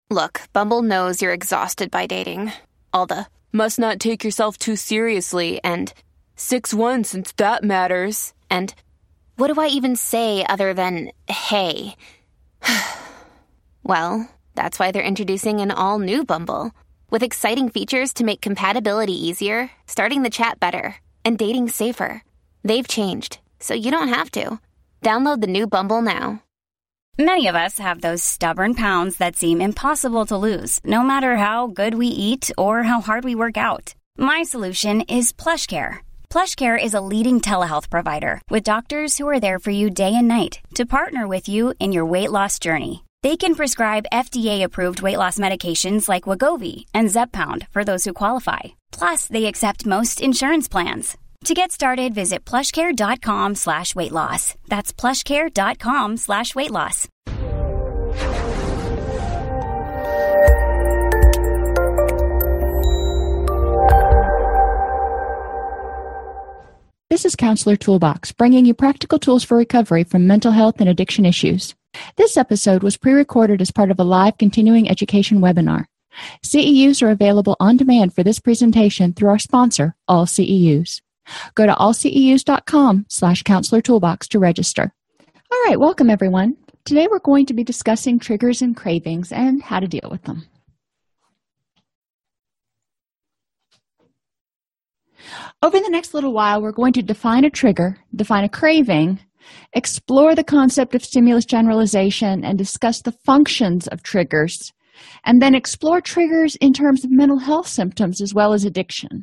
Look, Bumble knows you're exhausted by dating. All the must not take yourself too seriously and 6'1" since that matters. And what do I even say other than hey? Well, that's why they're introducing an all-new Bumble with exciting features to make compatibility easier, starting the chat better, and dating safer. They've changed, so you don't have to. Download the new Bumble now. Many of us have those stubborn pounds that seem impossible to lose, no matter how good we eat or how hard we work out. My solution is PlushCare. PlushCare is a leading telehealth provider with doctors who are there for you day and night to partner with you in your weight loss journey. They can prescribe FDA-approved weight loss medications like Wegovy and Zepbound for those who qualify. Plus, they accept most insurance plans. To get started, visit plushcare.com/weightloss. That's plushcare.com/weightloss. This is Counselor Toolbox, bringing you practical tools for recovery from mental health and addiction issues. This episode was pre-recorded as part of a live continuing education webinar. CEUs are available on demand for this presentation through our sponsor, All CEUs. Go to allceus.com/Counselor Toolbox to register. All right, welcome everyone. Today we're going to be discussing triggers and cravings and how to deal with them. Over the next little while, we're going to define a trigger, define a craving, explore the concept of stimulus generalization, and discuss the functions of triggers, and then explore triggers in terms of mental health symptoms as well as addiction.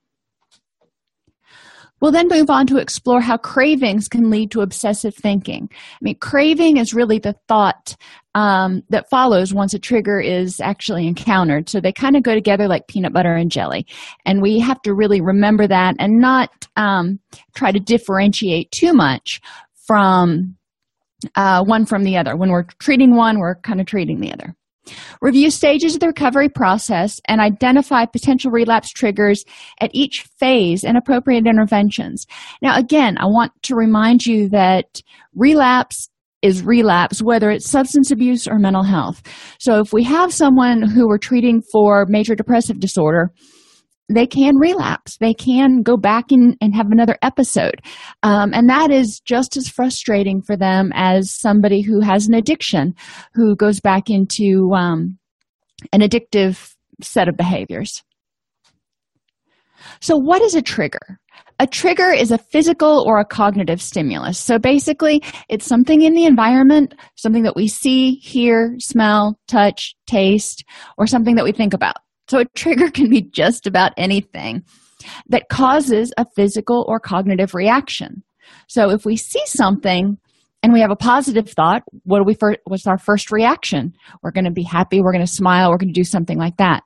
We'll then move on to explore how cravings can lead to obsessive thinking. Craving is really the thought that follows once a trigger is actually encountered. So they kind of go together like peanut butter and jelly. And we have to really remember that and not try to differentiate too much from one from the other. When we're treating one, we're kind of treating the other. Review stages of the recovery process and identify potential relapse triggers at each phase and appropriate interventions. Now, again, I want to remind you that relapse is relapse, whether it's substance abuse or mental health. So if we have someone who we're treating for major depressive disorder, they can relapse. They can go back and have another episode. And that is just as frustrating for them as somebody who has an addiction, who goes back into an addictive set of behaviors. So what is a trigger? A trigger is a physical or a cognitive stimulus. So basically, it's something in the environment, something that we see, hear, smell, touch, taste, or something that we think about. So a trigger can be just about anything that causes a physical or cognitive reaction. So if we see something and we have a positive thought, what's our first reaction? We're going to be happy, we're going to smile, we're going to do something like that.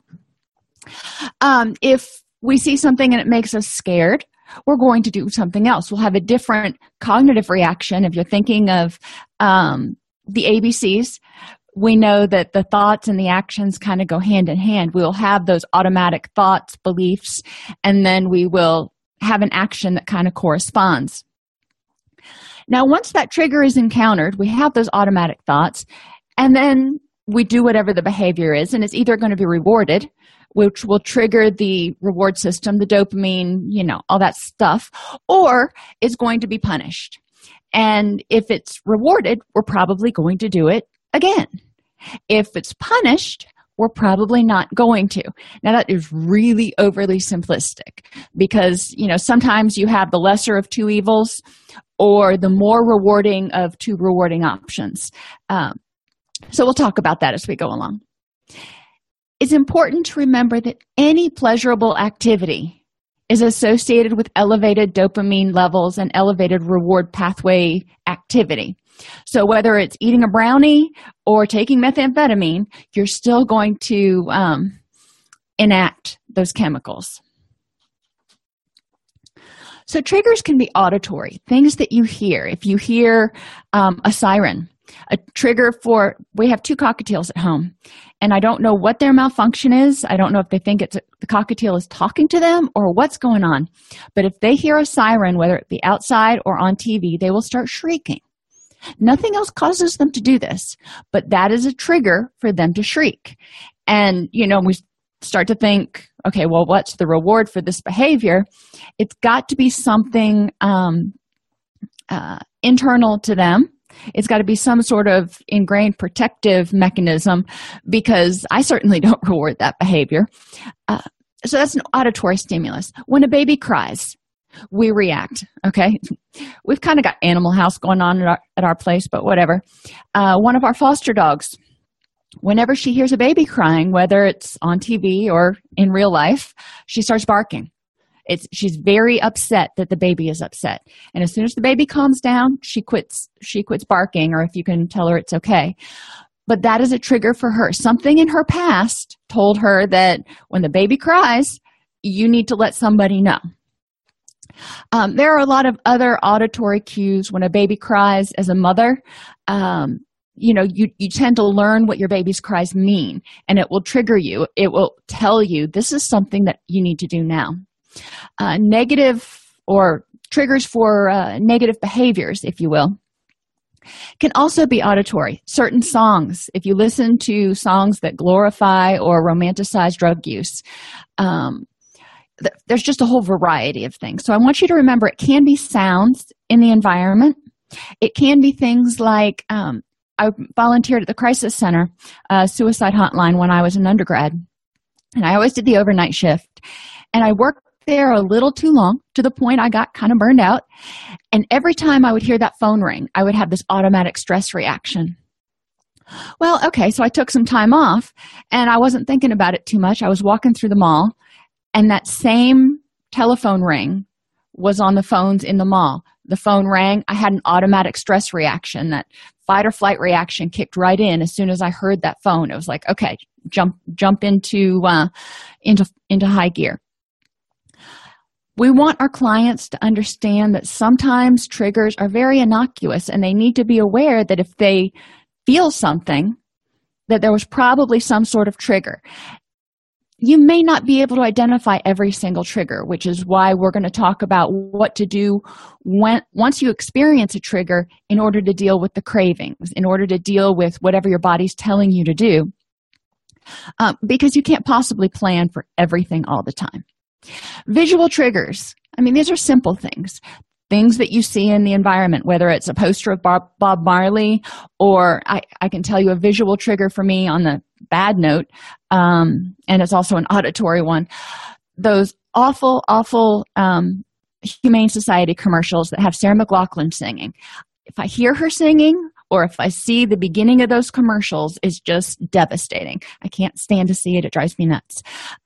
If we see something and it makes us scared, we're going to do something else. We'll have a different cognitive reaction. If you're thinking of the ABCs, we know that the thoughts and the actions kind of go hand in hand. We'll have those automatic thoughts, beliefs, and then we will have an action that kind of corresponds. Now, once that trigger is encountered, we have those automatic thoughts, and then we do whatever the behavior is, and it's either going to be rewarded, which will trigger the reward system, the dopamine, all that stuff, or it's going to be punished. And if it's rewarded, we're probably going to do it again. If it's punished, we're probably not going to. Now, that is really overly simplistic because, sometimes you have the lesser of two evils or the more rewarding of two rewarding options. So we'll talk about that as we go along. It's important to remember that any pleasurable activity is associated with elevated dopamine levels and elevated reward pathway activity. So whether it's eating a brownie or taking methamphetamine, you're still going to enact those chemicals. So triggers can be auditory, things that you hear. If you hear a siren, a trigger for, we have two cockatiels at home, and I don't know what their malfunction is. I don't know if they think the cockatiel is talking to them or what's going on. But if they hear a siren, whether it be outside or on TV, they will start shrieking. Nothing else causes them to do this, but that is a trigger for them to shriek. And, we start to think, okay, well, what's the reward for this behavior? It's got to be something internal to them. It's got to be some sort of ingrained protective mechanism, because I certainly don't reward that behavior. So that's an auditory stimulus. When a baby cries, we react, okay? We've kind of got Animal House going on at our place, but whatever. One of our foster dogs, whenever she hears a baby crying, whether it's on TV or in real life, she starts barking. She's very upset that the baby is upset. And as soon as the baby calms down, she quits barking, or if you can tell her it's okay. But that is a trigger for her. Something in her past told her that when the baby cries, you need to let somebody know. There are a lot of other auditory cues when a baby cries. As a mother, you tend to learn what your baby's cries mean, and it will trigger you. It will tell you this is something that you need to do now. Negative or triggers for negative behaviors, if you will, can also be auditory. Certain songs, if you listen to songs that glorify or romanticize drug use, there's just a whole variety of things. So I want you to remember it can be sounds in the environment. It can be things like I volunteered at the Crisis Center suicide hotline when I was an undergrad, and I always did the overnight shift, and I worked there a little too long, to the point I got kind of burned out. And every time I would hear that phone ring, I would have this automatic stress reaction. Well, okay, so I took some time off, and I wasn't thinking about it too much. I was walking through the mall, and that same telephone ring was on the phones in the mall. The phone rang. I had an automatic stress reaction. That fight or flight reaction kicked right in as soon as I heard that phone. It was like, okay, jump into high gear. We want our clients to understand that sometimes triggers are very innocuous, and they need to be aware that if they feel something, that there was probably some sort of trigger. You may not be able to identify every single trigger, which is why we're going to talk about what to do once you experience a trigger in order to deal with the cravings, in order to deal with whatever your body's telling you to do, because you can't possibly plan for everything all the time. Visual triggers. These are simple things that you see in the environment, whether it's a poster of Bob Marley, or I can tell you a visual trigger for me on the bad note, and it's also an auditory one. Those awful Humane Society commercials that have Sarah McLachlan singing. If I hear her singing, or if I see the beginning of those commercials, it's just devastating. I can't stand to see it. It drives me nuts.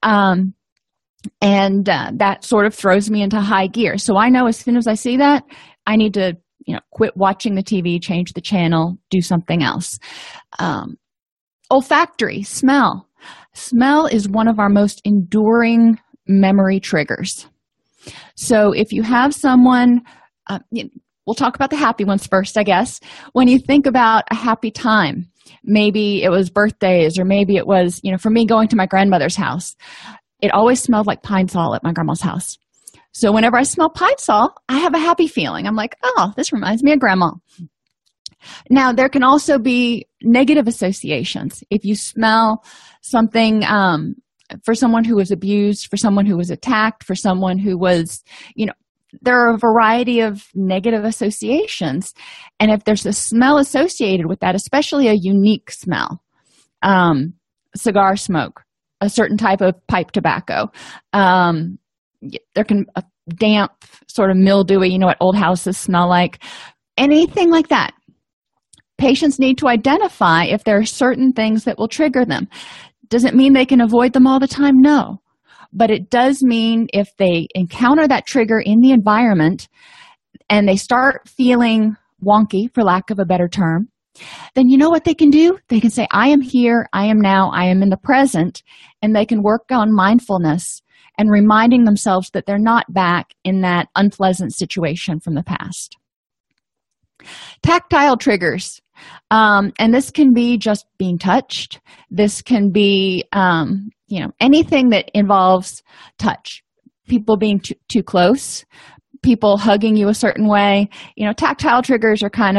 And that sort of throws me into high gear. So I know as soon as I see that, I need to, quit watching the TV, change the channel, do something else. Olfactory, smell. Smell is one of our most enduring memory triggers. So if you have someone, we'll talk about the happy ones first, I guess. When you think about a happy time, maybe it was birthdays, or maybe it was, for me, going to my grandmother's house. It always smelled like Pine Sol at my grandma's house. So whenever I smell Pine Sol, I have a happy feeling. I'm like, oh, this reminds me of grandma. Now, there can also be negative associations. If you smell something for someone who was abused, for someone who was attacked, for someone who was, there are a variety of negative associations. And if there's a smell associated with that, especially a unique smell, cigar smoke, a certain type of pipe tobacco, there can a damp, sort of mildewy, what old houses smell like, anything like that. Patients need to identify if there are certain things that will trigger them. Does it mean they can avoid them all the time? No. But it does mean if they encounter that trigger in the environment and they start feeling wonky, for lack of a better term, then you know what they can do? They can say, I am here, I am now, I am in the present, and they can work on mindfulness and reminding themselves that they're not back in that unpleasant situation from the past. Tactile triggers. And this can be just being touched. This can be, anything that involves touch. People being too close, people hugging you a certain way. Tactile triggers are kind of,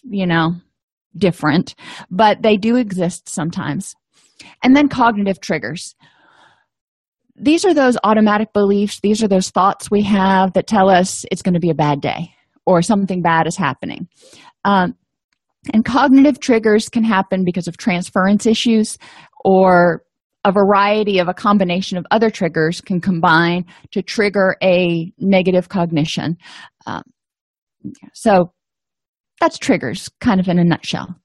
different, but they do exist sometimes. And then cognitive triggers. These are those automatic beliefs. These are those thoughts we have that tell us it's going to be a bad day or something bad is happening. And cognitive triggers can happen because of transference issues, or a variety of a combination of other triggers can combine to trigger a negative cognition. So that's triggers, kind of in a nutshell.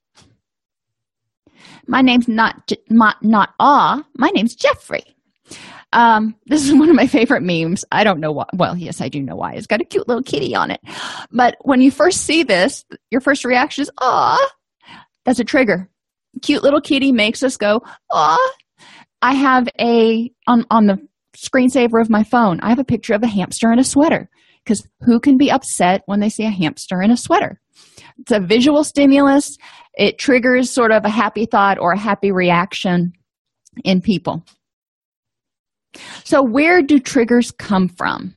My name's my name's Jeffrey. This is one of my favorite memes. I don't know why. Well, yes, I do know why. It's got a cute little kitty on it. But when you first see this, your first reaction is, aw. That's a trigger. Cute little kitty makes us go, aw. I have on the screensaver of my phone, I have a picture of a hamster in a sweater, because who can be upset when they see a hamster in a sweater? It's a visual stimulus. It triggers sort of a happy thought or a happy reaction in people. So where do triggers come from?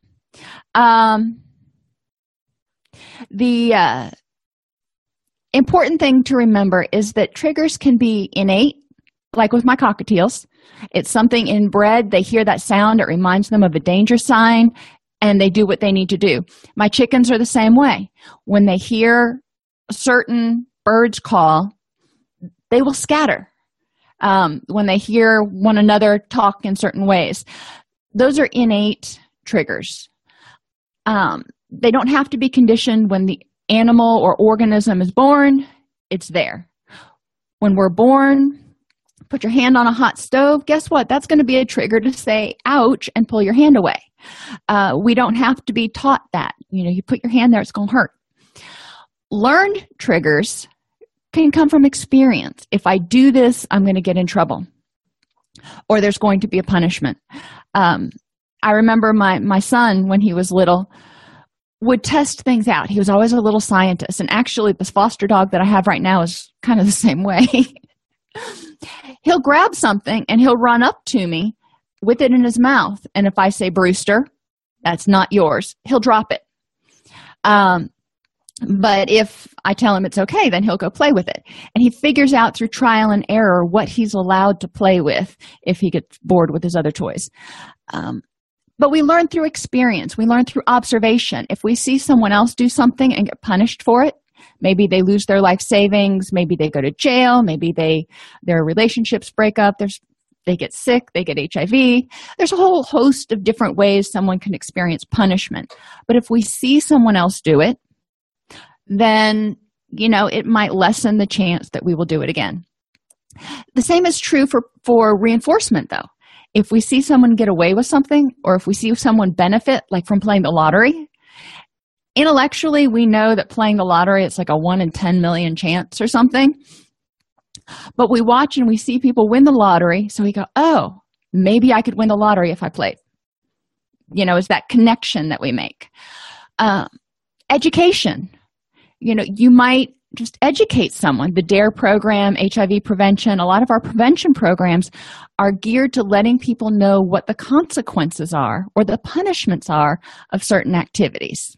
The important thing to remember is that triggers can be innate, like with my cockatiels. It's something inbred. They hear that sound. It reminds them of a danger sign, and they do what they need to do. My chickens are the same way. When they hear certain birds call, they will scatter. When they hear one another talk in certain ways, those are innate triggers. They don't have to be conditioned when the animal or organism is born. It's there. When we're born, put your hand on a hot stove, guess what? That's going to be a trigger to say, ouch, and pull your hand away. We don't have to be taught that. You put your hand there, it's going to hurt. Learned triggers can come from experience. If I do this, I'm going to get in trouble, or there's going to be a punishment. I remember my son, when he was little, would test things out. He was always a little scientist, and actually this foster dog that I have right now is kind of the same way. He'll grab something and he'll run up to me with it in his mouth, and if I say, Brewster, that's not yours, he'll drop it. But if I tell him it's okay, then he'll go play with it. And he figures out through trial and error what he's allowed to play with if he gets bored with his other toys. But we learn through experience. We learn through observation. If we see someone else do something and get punished for it, maybe they lose their life savings, maybe they go to jail, maybe their relationships break up, they get sick, they get HIV. There's a whole host of different ways someone can experience punishment. But if we see someone else do it, then, it might lessen the chance that we will do it again. The same is true for reinforcement, though. If we see someone get away with something, or if we see someone benefit, like from playing the lottery, intellectually, we know that playing the lottery, it's like a 1 in 10 million chance or something. But we watch and we see people win the lottery, so we go, oh, maybe I could win the lottery if I played. It's that connection that we make. Education. You might just educate someone. The DARE program, HIV prevention, a lot of our prevention programs are geared to letting people know what the consequences are or the punishments are of certain activities.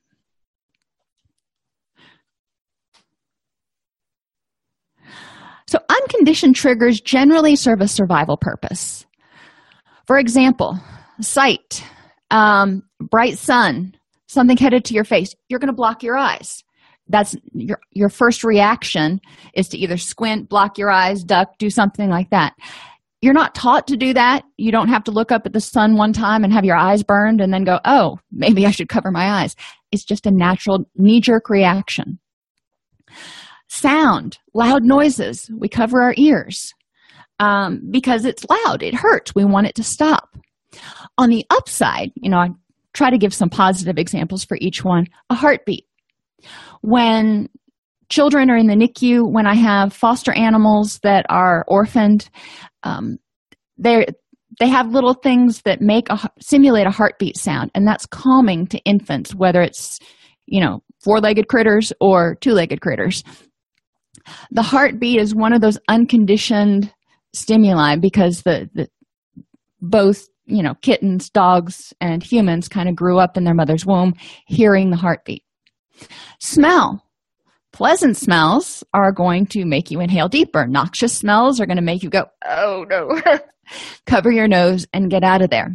So unconditioned triggers generally serve a survival purpose. For example, sight, bright sun, something headed to your face, you're going to block your eyes. That's your first reaction is to either squint, block your eyes, duck, do something like that. You're not taught to do that. You don't have to look up at the sun one time and have your eyes burned and then go, oh, maybe I should cover my eyes. It's just a natural knee-jerk reaction. Sound, loud noises, we cover our ears because it's loud. It hurts. We want it to stop. On the upside, I try to give some positive examples for each one. A heartbeat. When children are in the NICU, when I have foster animals that are orphaned, they have little things that simulate a heartbeat sound, and that's calming to infants, whether it's, four-legged critters or two-legged critters. The heartbeat is one of those unconditioned stimuli because both kittens, dogs, and humans kind of grew up in their mother's womb hearing the heartbeat. Smell. Pleasant smells are going to make you inhale deeper. Noxious smells are going to make you go, oh no. Cover your nose and get out of there.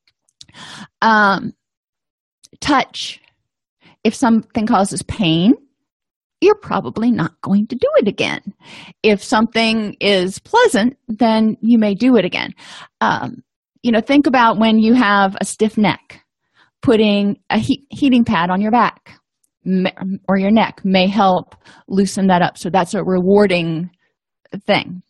Touch. If something causes pain, you're probably not going to do it again. If something is pleasant, then you may do it again. Think about when you have a stiff neck, putting a heating pad on your back or your neck may help loosen that up. So that's a rewarding thing.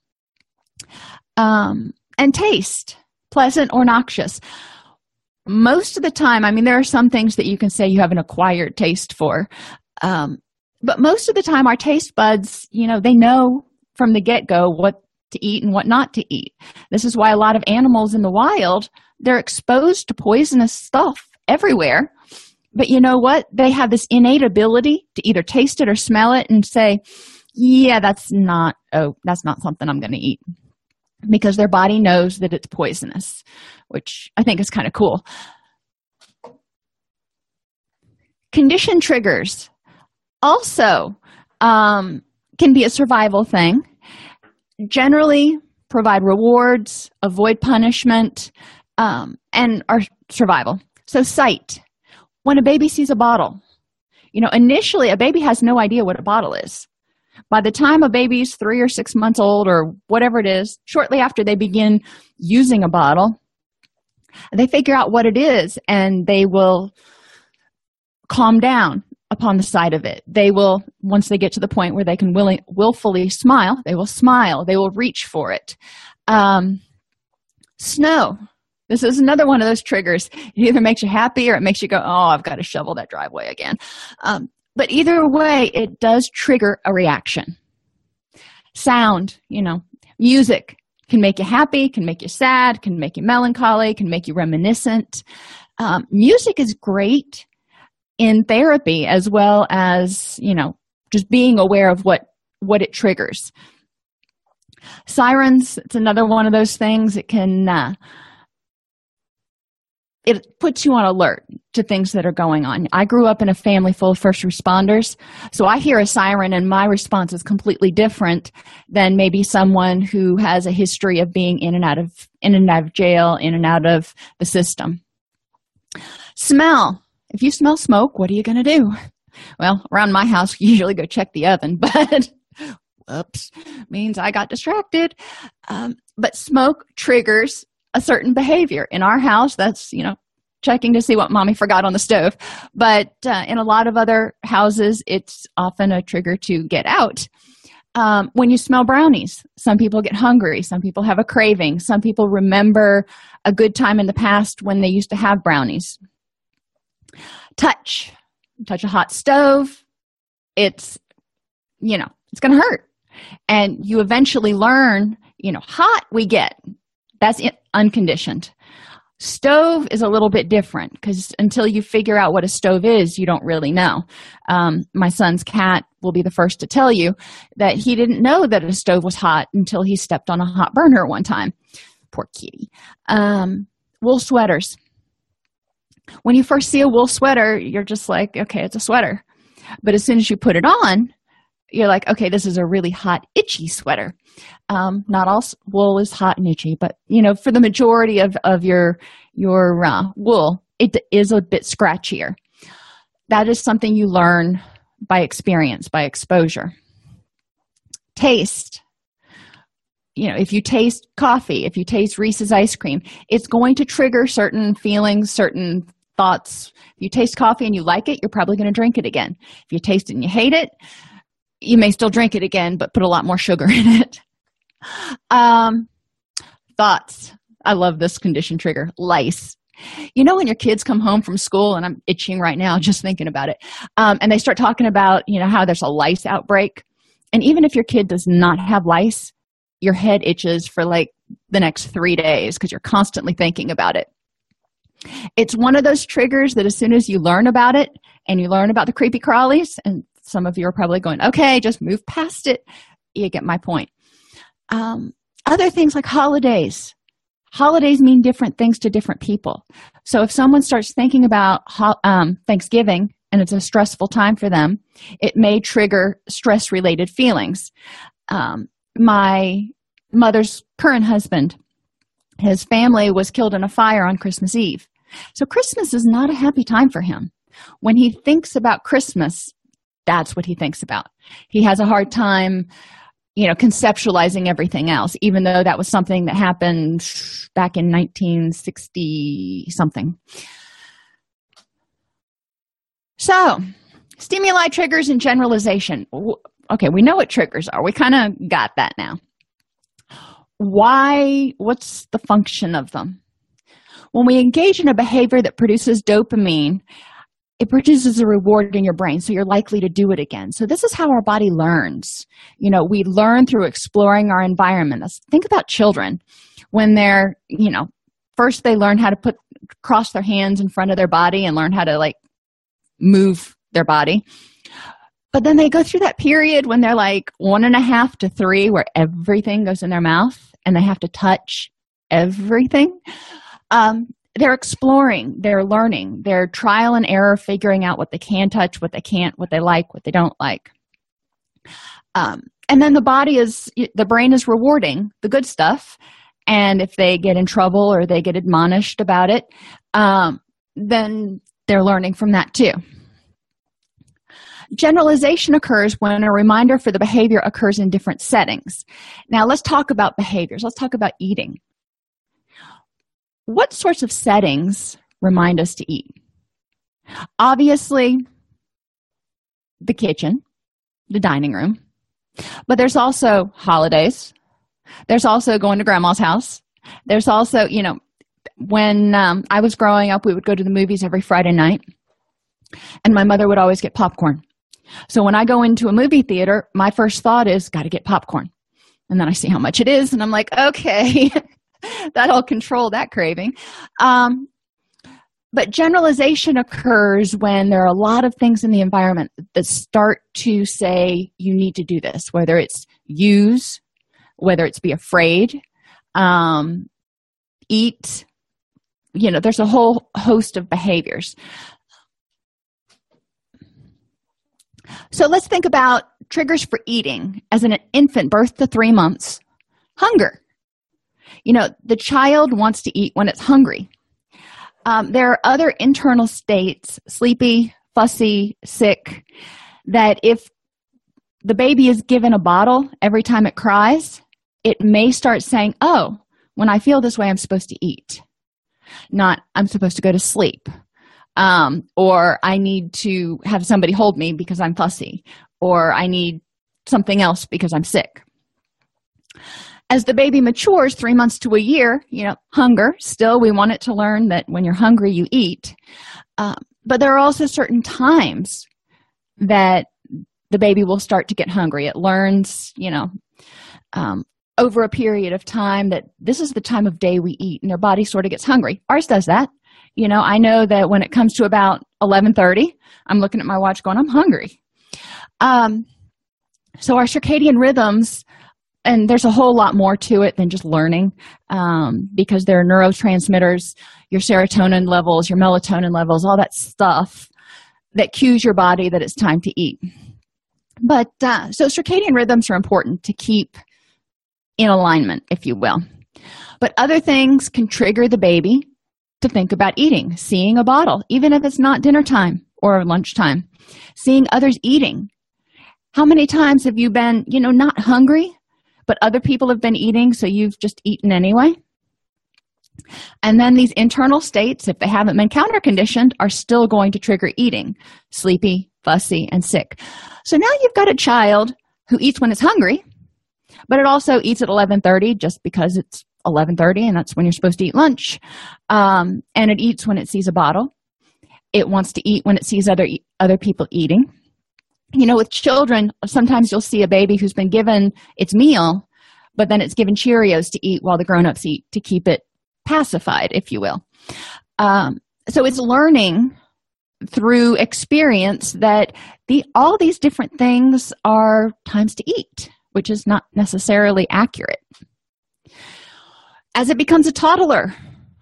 And taste, pleasant or noxious. Most of the time, there are some things that you can say you have an acquired taste for. But most of the time, our taste buds, they know from the get-go what to eat and what not to eat. This is why a lot of animals in the wild, they're exposed to poisonous stuff everywhere. But you know what? They have this innate ability to either taste it or smell it and say, yeah, that's not something I'm going to eat. Because their body knows that it's poisonous, which I think is kind of cool. Condition triggers also can be a survival thing. Generally provide rewards, avoid punishment, and are survival. So sight. When a baby sees a bottle, initially a baby has no idea what a bottle is. By the time a baby's 3 or 6 months old or whatever it is, shortly after they begin using a bottle, they figure out what it is and they will calm down upon the sight of it. They will, once they get to the point where they can willfully smile, they will smile. They will reach for it. Snow. This is another one of those triggers. It either makes you happy or it makes you go, oh, I've got to shovel that driveway again. But either way, it does trigger a reaction. Sound, music can make you happy, can make you sad, can make you melancholy, can make you reminiscent. Music is great in therapy as well as, just being aware of what it triggers. Sirens, it's another one of those things. It can, it puts you on alert to things that are going on. I grew up in a family full of first responders, so I hear a siren and my response is completely different than maybe someone who has a history of being in and out of jail, in and out of the system. Smell. If you smell smoke, what are you going to do? Well, around my house, we usually go check the oven, but whoops, means I got distracted. But smoke triggers a certain behavior. In our house, that's, checking to see what mommy forgot on the stove. But in a lot of other houses, it's often a trigger to get out. When you smell brownies, some people get hungry. Some people have a craving. Some people remember a good time in the past when they used to have brownies. Touch a hot stove. It's going to hurt. And you eventually learn, hot we get. That's unconditioned. Stove is a little bit different because until you figure out what a stove is, you don't really know. My son's cat will be the first to tell you that he didn't know that a stove was hot until he stepped on a hot burner one time. Poor kitty. Wool sweaters. When you first see a wool sweater, you're just like, okay, it's a sweater. But as soon as you put it on, you're like, okay, this is a really hot, itchy sweater. Not all wool is hot and itchy, but, for the majority of your wool, it is a bit scratchier. That is something you learn by experience, by exposure. Taste. If you taste coffee, if you taste Reese's ice cream, it's going to trigger certain feelings, certain thoughts. If you taste coffee and you like it, you're probably going to drink it again. If you taste it and you hate it, you may still drink it again, but put a lot more sugar in it. Thoughts. I love this condition trigger. Lice. When your kids come home from school, and I'm itching right now just thinking about it, and they start talking about, how there's a lice outbreak. And even if your kid does not have lice, your head itches for like the next 3 days because you're constantly thinking about it. It's one of those triggers that as soon as you learn about it and you learn about the creepy crawlies, and some of you are probably going, okay, just move past it. You get my point. Other things like holidays. Holidays mean different things to different people. So if someone starts thinking about Thanksgiving and it's a stressful time for them, it may trigger stress-related feelings. My mother's current husband, his family was killed in a fire on Christmas Eve. So Christmas is not a happy time for him. When he thinks about Christmas, that's what he thinks about. He has a hard time, conceptualizing everything else, even though that was something that happened back in 1960-something. So, stimuli, triggers, and generalization. Okay, we know what triggers are. We kind of got that now. Why? What's the function of them? When we engage in a behavior that produces dopamine, it produces a reward in your brain, so you're likely to do it again. So this is how our body learns. We learn through exploring our environment. Think about children. When they're, first they learn how to cross their hands in front of their body and learn how to, move their body. But then they go through that period when they're 1.5 to 3, where everything goes in their mouth and they have to touch everything. They're exploring, they're learning, they're trial and error, figuring out what they can touch, what they can't, what they like, what they don't like. And then the brain is rewarding the good stuff. And if they get in trouble or they get admonished about it, then they're learning from that too. Generalization occurs when a reminder for the behavior occurs in different settings. Now let's talk about behaviors. Let's talk about eating. What sorts of settings remind us to eat? Obviously, the kitchen, the dining room, but there's also holidays. There's also going to grandma's house. There's also, when I was growing up, we would go to the movies every Friday night, and my mother would always get popcorn. So when I go into a movie theater, my first thought is, got to get popcorn. And then I see how much it is, and I'm like, okay, that'll control that craving. But generalization occurs when there are a lot of things in the environment that start to say you need to do this, whether it's use, whether it's be afraid, eat. There's a whole host of behaviors. So let's think about triggers for eating. As an infant, birth to 3 months, hunger. The child wants to eat when it's hungry. There are other internal states, sleepy, fussy, sick, that if the baby is given a bottle every time it cries, it may start saying, oh, when I feel this way, I'm supposed to eat. Not, I'm supposed to go to sleep. Or I need to have somebody hold me because I'm fussy. Or I need something else because I'm sick. As the baby matures, 3 months to a year, hunger, still we want it to learn that when you're hungry, you eat. But there are also certain times that the baby will start to get hungry. It learns, over a period of time that this is the time of day we eat, and their body sort of gets hungry. Ours does that. I know that when it comes to about 11:30, I'm looking at my watch going, I'm hungry. So our circadian rhythms, and there's a whole lot more to it than just learning, because there are neurotransmitters, your serotonin levels, your melatonin levels, all that stuff that cues your body that it's time to eat. But so circadian rhythms are important to keep in alignment, if you will. But other things can trigger the baby to think about eating. Seeing a bottle, even if it's not dinner time or lunchtime. Seeing others eating. How many times have you been, not hungry, but other people have been eating, so you've just eaten anyway? And then these internal states, if they haven't been counter-conditioned, are still going to trigger eating. Sleepy, fussy, and sick. So now you've got a child who eats when it's hungry, but it also eats at 11:30 just because it's 11:30 and that's when you're supposed to eat lunch. And it eats when it sees a bottle. It wants to eat when it sees other people eating. With children, sometimes you'll see a baby who's been given its meal, but then it's given Cheerios to eat while the grown-ups eat to keep it pacified, if you will. So it's learning through experience that all these different things are times to eat, which is not necessarily accurate. As it becomes a toddler,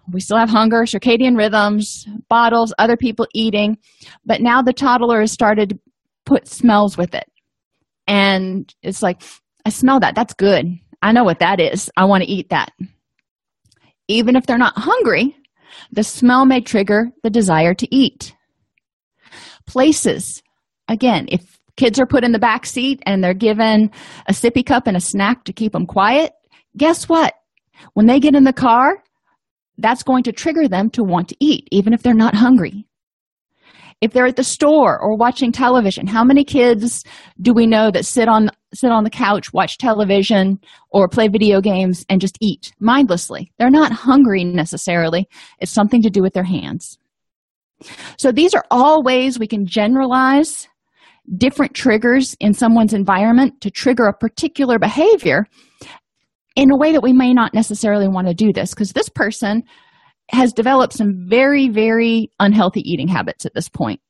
We still have hunger, circadian rhythms, bottles, other people eating, but now the toddler has started to put smells with it. And it's like, I smell that. That's good. I know what that is. I want to eat that. Even if they're not hungry, the smell may trigger the desire to eat. Places. Again, if kids are put in the back seat and they're given a sippy cup and a snack to keep them quiet, guess what? When they get in the car, that's going to trigger them to want to eat, even if they're not hungry. If they're at the store or watching television, how many kids do we know that sit on the couch, watch television, or play video games and just eat mindlessly? They're not hungry necessarily. It's something to do with their hands. So these are all ways we can generalize different triggers in someone's environment to trigger a particular behavior in a way that we may not necessarily want to do this, because this person has developed some very, very unhealthy eating habits at this point.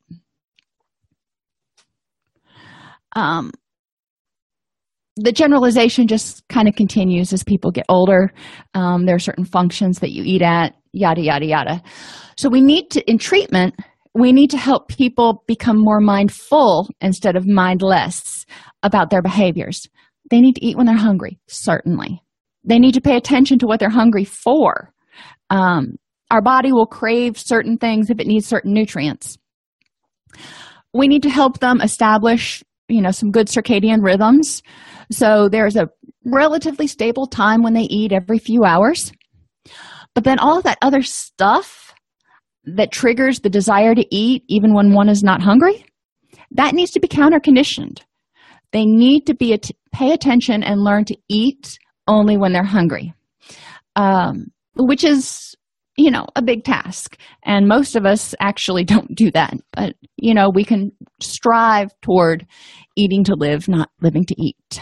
The generalization just kind of continues as people get older. There are certain functions that you eat at, yada, yada, yada. So in treatment, we need to help people become more mindful instead of mindless about their behaviors. They need to eat when they're hungry, certainly. They need to pay attention to what they're hungry for. Our body will crave certain things if it needs certain nutrients. We need to help them establish, some good circadian rhythms. So there's a relatively stable time when they eat every few hours. But then all of that other stuff that triggers the desire to eat, even when one is not hungry, that needs to be counter-conditioned. They need to pay attention and learn to eat only when they're hungry, which is, a big task. And most of us actually don't do that. But, we can strive toward eating to live, not living to eat.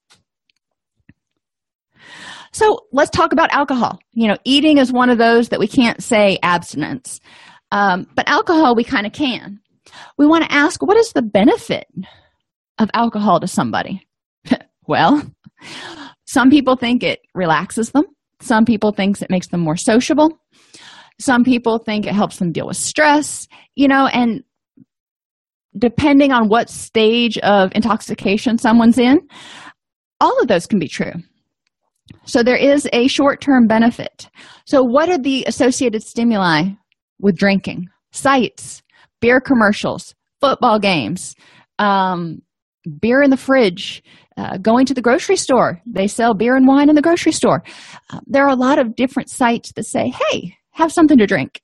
So let's talk about alcohol. Eating is one of those that we can't say abstinence. But alcohol, we kind of can. We want to ask, what is the benefit of alcohol to somebody? Well, some people think it relaxes them. Some people think it makes them more sociable. Some people think it helps them deal with stress, and depending on what stage of intoxication someone's in, all of those can be true. So there is a short-term benefit. So what are the associated stimuli with drinking? Sights, beer commercials, football games, beer in the fridge, going to the grocery store. They sell beer and wine in the grocery store. There are a lot of different sites that say, hey, have something to drink.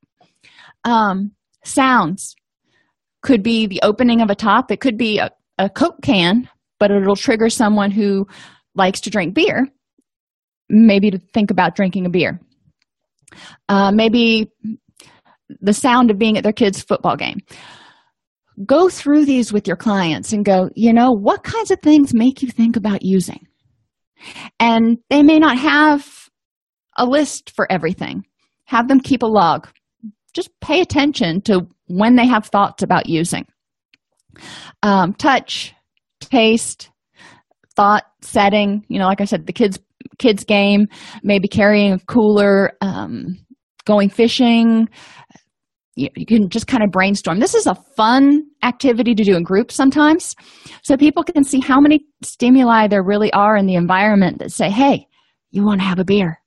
Sounds could be the opening of a top. It could be a Coke can, but it'll trigger someone who likes to drink beer, maybe to think about drinking a beer. Maybe the sound of being at their kid's football game. Go through these with your clients and go, what kinds of things make you think about using? And they may not have a list for everything. Have them keep a log. Just pay attention to when they have thoughts about using. Touch, taste, thought, setting. Like I said, the kids game, maybe carrying a cooler, going fishing. You can just kind of brainstorm. This is a fun activity to do in groups sometimes, so people can see how many stimuli there really are in the environment that say, hey, you want to have a beer.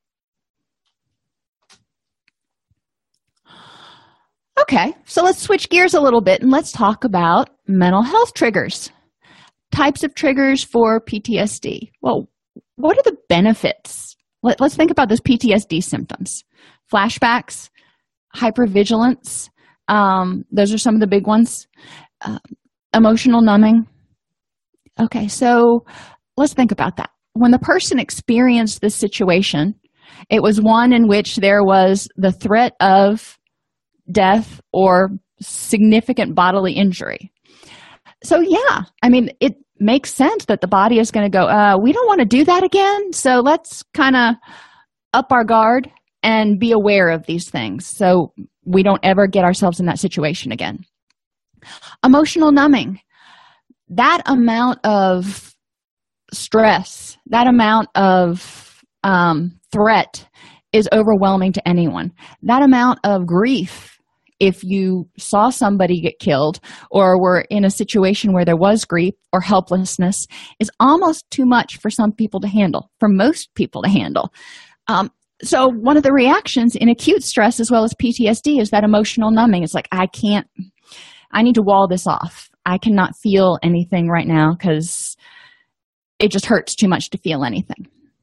Okay, so let's switch gears a little bit and let's talk about mental health triggers. Types of triggers for PTSD. Well, what are the benefits? Let's think about those PTSD symptoms. Flashbacks, hypervigilance, those are some of the big ones. Emotional numbing. Okay, so let's think about that. When the person experienced this situation, it was one in which there was the threat of death or significant bodily injury. So yeah, it makes sense that the body is going to go, we don't want to do that again, so let's kind of up our guard and be aware of these things so we don't ever get ourselves in that situation again. Emotional numbing. That amount of stress, that amount of threat is overwhelming to anyone. That amount of grief, if you saw somebody get killed or were in a situation where there was grief or helplessness, is almost too much for some people to handle, for most people to handle. So one of the reactions in acute stress as well as PTSD is that emotional numbing. It's like, I need to wall this off. I cannot feel anything right now because it just hurts too much to feel anything.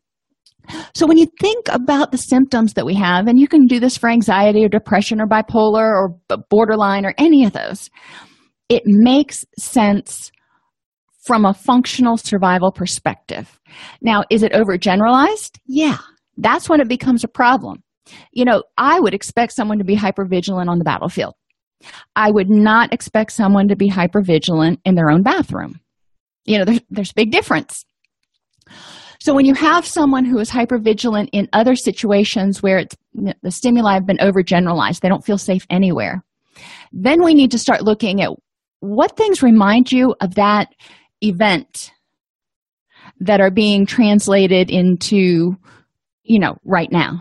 So when you think about the symptoms that we have, and you can do this for anxiety or depression or bipolar or borderline or any of those, it makes sense from a functional survival perspective. Now, is it overgeneralized? Yeah, that's when it becomes a problem. I would expect someone to be hypervigilant on the battlefield. I would not expect someone to be hypervigilant in their own bathroom. There's a big difference. So when you have someone who is hypervigilant in other situations where the stimuli have been overgeneralized, they don't feel safe anywhere, then we need to start looking at what things remind you of that event that are being translated into, right now.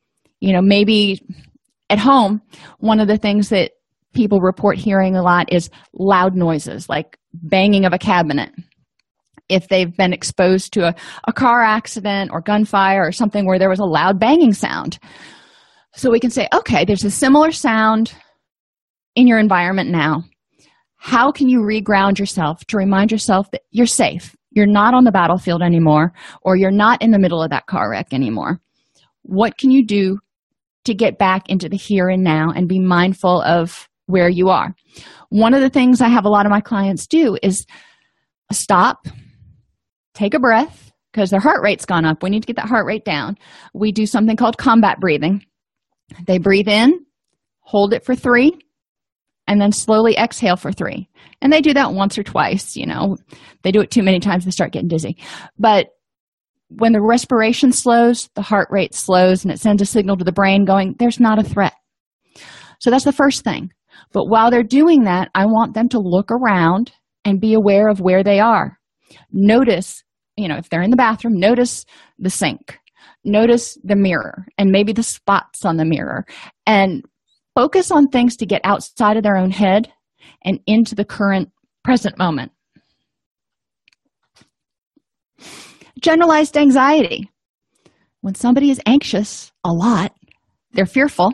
Maybe at home, one of the things that people report hearing a lot is loud noises, like banging of a cabinet. If they've been exposed to a car accident or gunfire or something where there was a loud banging sound. So we can say, okay, there's a similar sound in your environment now. How can you reground yourself to remind yourself that you're safe? You're not on the battlefield anymore, or you're not in the middle of that car wreck anymore. What can you do to get back into the here and now and be mindful of where you are? One of the things I have a lot of my clients do is stop, take a breath, because their heart rate's gone up. We need to get that heart rate down. We do something called combat breathing. They breathe in, hold it for 3, and then slowly exhale for 3. And they do that once or twice. They do it too many times, they start getting dizzy. But when the respiration slows, the heart rate slows, and it sends a signal to the brain going, there's not a threat. So that's the first thing. But while they're doing that, I want them to look around and be aware of where they are. Notice, if they're in the bathroom, notice the sink, notice the mirror, and maybe the spots on the mirror, and focus on things to get outside of their own head and into the current present moment. Generalized anxiety. When somebody is anxious a lot, they're fearful.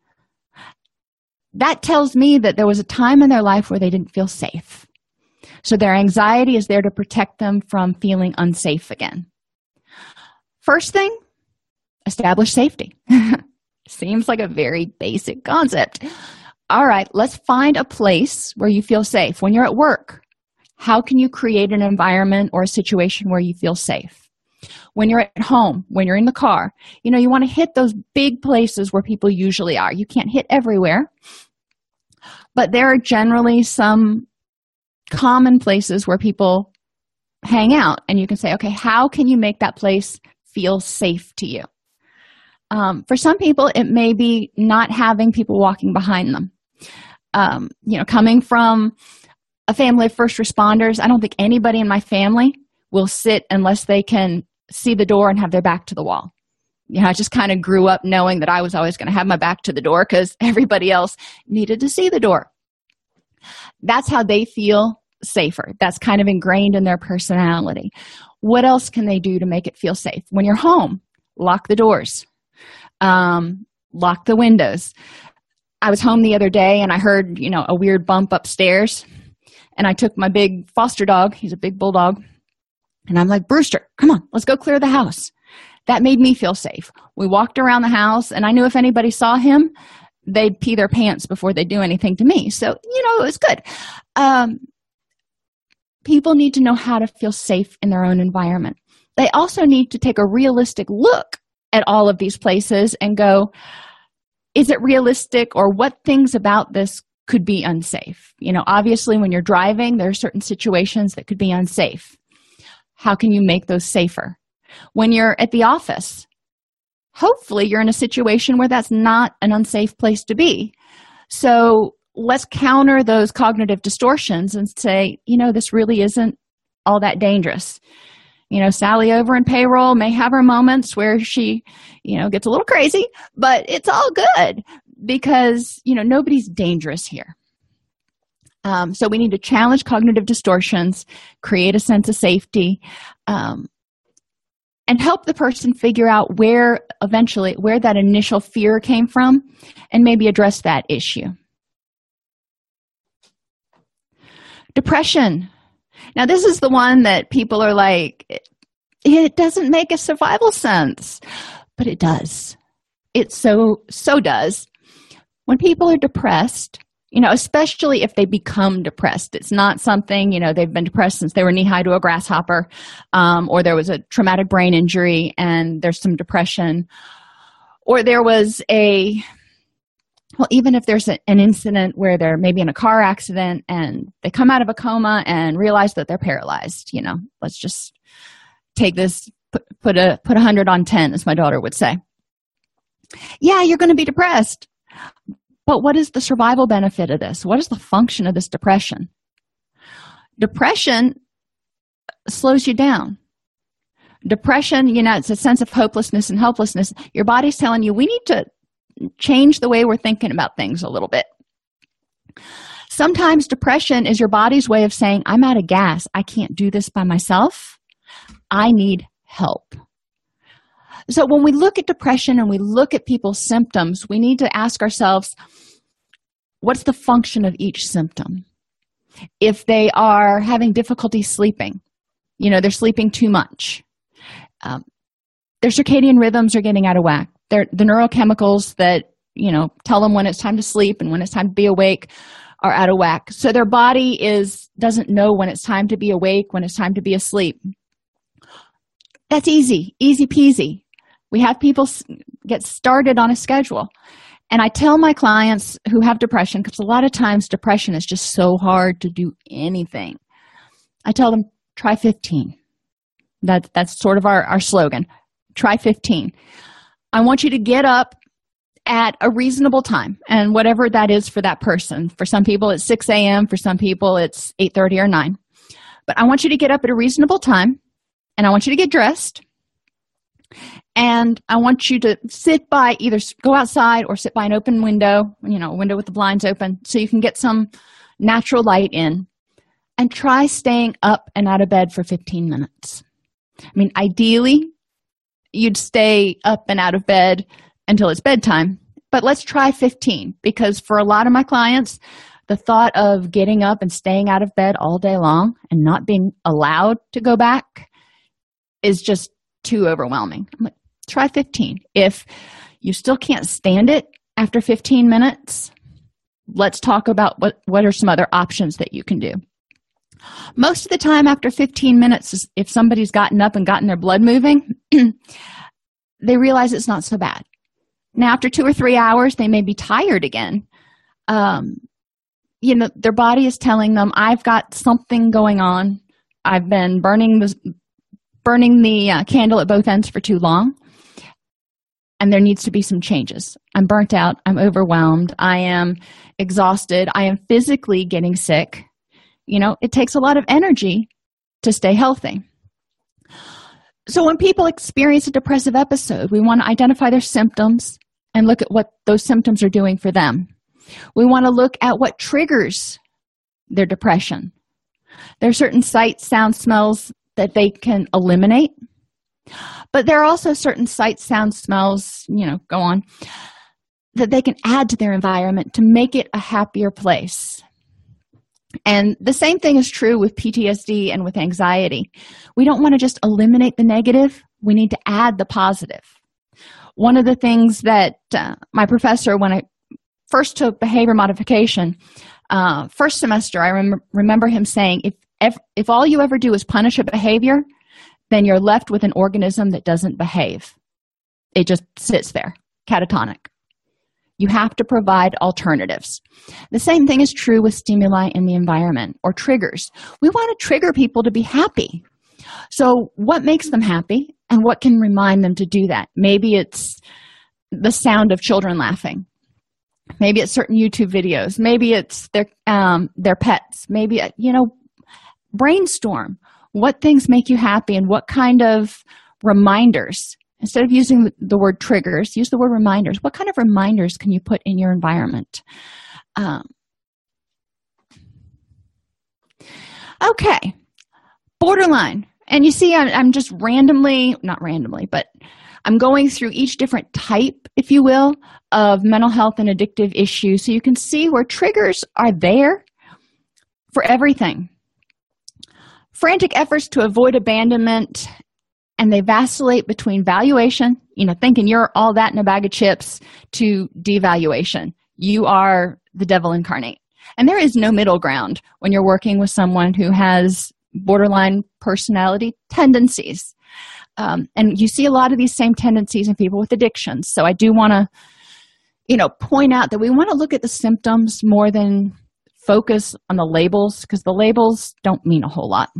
That tells me that there was a time in their life where they didn't feel safe. So their anxiety is there to protect them from feeling unsafe again. First thing, establish safety. Seems like a very basic concept. All right, let's find a place where you feel safe. When you're at work, how can you create an environment or a situation where you feel safe? When you're at home, when you're in the car, you want to hit those big places where people usually are. You can't hit everywhere, but there are generally some common places where people hang out, and you can say, okay, how can you make that place feel safe to you? For some people, it may be not having people walking behind them. Coming from a family of first responders, I don't think anybody in my family will sit unless they can see the door and have their back to the wall. I just kind of grew up knowing that I was always going to have my back to the door because everybody else needed to see the door. That's how they feel safer. That's kind of ingrained in their personality. What else can they do to make it feel safe? When you're home, lock the doors, lock the windows. I was home the other day and I heard, a weird bump upstairs, and I took my big foster dog. He's a big bulldog. And I'm like, Brewster, come on, let's go clear the house. That made me feel safe. We walked around the house, and I knew if anybody saw him, they'd pee their pants before they do anything to me. So, it was good. People need to know how to feel safe in their own environment. They also need to take a realistic look at all of these places and go, is it realistic, or what things about this could be unsafe? Obviously, when you're driving, there are certain situations that could be unsafe. How can you make those safer? When you're at the office, hopefully you're in a situation where that's not an unsafe place to be. So let's counter those cognitive distortions and say, this really isn't all that dangerous. Sally over in payroll may have her moments where she, gets a little crazy, but it's all good because, nobody's dangerous here. So we need to challenge cognitive distortions, create a sense of safety, and help the person figure out where that initial fear came from and maybe address that issue. Depression. Now, this is the one that people are like, it doesn't make a survival sense, but it does. It so does. When people are depressed, especially if they become depressed, it's not something, they've been depressed since they were knee-high to a grasshopper, or there was a traumatic brain injury and there's some depression, or there was even if there's an incident where they're maybe in a car accident and they come out of a coma and realize that they're paralyzed, let's just take this, put 100 on 10, as my daughter would say. Yeah, you're going to be depressed. But what is the survival benefit of this? What is the function of this depression? Depression slows you down. Depression, it's a sense of hopelessness and helplessness. Your body's telling you, we need to change the way we're thinking about things a little bit. Sometimes depression is your body's way of saying, I'm out of gas. I can't do this by myself. I need help. So when we look at depression and we look at people's symptoms, we need to ask ourselves, what's the function of each symptom? If they are having difficulty sleeping, they're sleeping too much. Their circadian rhythms are getting out of whack. The neurochemicals that, tell them when it's time to sleep and when it's time to be awake are out of whack. So their body doesn't know when it's time to be awake, when it's time to be asleep. That's easy peasy. We have people get started on a schedule. And I tell my clients who have depression, because a lot of times depression is just so hard to do anything. I tell them, try 15. That's sort of our slogan. Try 15. I want you to get up at a reasonable time, and whatever that is for that person. For some people, it's 6 a.m. For some people, it's 8:30 or 9. But I want you to get up at a reasonable time, and I want you to get dressed. And I want you to either go outside or sit by an open window, a window with the blinds open, so you can get some natural light in, and try staying up and out of bed for 15 minutes. Ideally, you'd stay up and out of bed until it's bedtime, but let's try 15, because for a lot of my clients, the thought of getting up and staying out of bed all day long and not being allowed to go back is just too overwhelming. I'm like, try 15. If you still can't stand it after 15 minutes, let's talk about what are some other options that you can do. Most of the time after 15 minutes, if somebody's gotten up and gotten their blood moving, they realize it's not so bad. Now, after 2 or 3 hours, they may be tired again. Their body is telling them, I've got something going on. I've been burning the candle at both ends for too long, and there needs to be some changes. I'm burnt out. I'm overwhelmed. I am exhausted. I am physically getting sick. It takes a lot of energy to stay healthy. So when people experience a depressive episode, we want to identify their symptoms and look at what those symptoms are doing for them. We want to look at what triggers their depression. There are certain sights, sounds, smells that they can eliminate, but there are also certain sights, sounds, smells, that they can add to their environment to make it a happier place. And the same thing is true with PTSD and with anxiety. We don't want to just eliminate the negative. We need to add the positive. One of the things that my professor, when I first took behavior modification, first semester, I remember him saying, if all you ever do is punish a behavior, then you're left with an organism that doesn't behave. It just sits there, catatonic. You have to provide alternatives. The same thing is true with stimuli in the environment or triggers. We want to trigger people to be happy. So what makes them happy and what can remind them to do that? Maybe it's the sound of children laughing. Maybe it's certain YouTube videos. Maybe it's their pets. Maybe, brainstorm. What things make you happy, and what kind of reminders? Instead of using the word triggers, use the word reminders. What kind of reminders can you put in your environment? Okay, borderline. And you see, I'm just not randomly, but I'm going through each different type, if you will, of mental health and addictive issues, so you can see where triggers are there for everything. Frantic efforts to avoid abandonment, and they vacillate between valuation, thinking you're all that in a bag of chips, to devaluation. You are the devil incarnate. And there is no middle ground when you're working with someone who has borderline personality tendencies. And you see a lot of these same tendencies in people with addictions. So I do want to, point out that we want to look at the symptoms more than focus on the labels, because the labels don't mean a whole lot.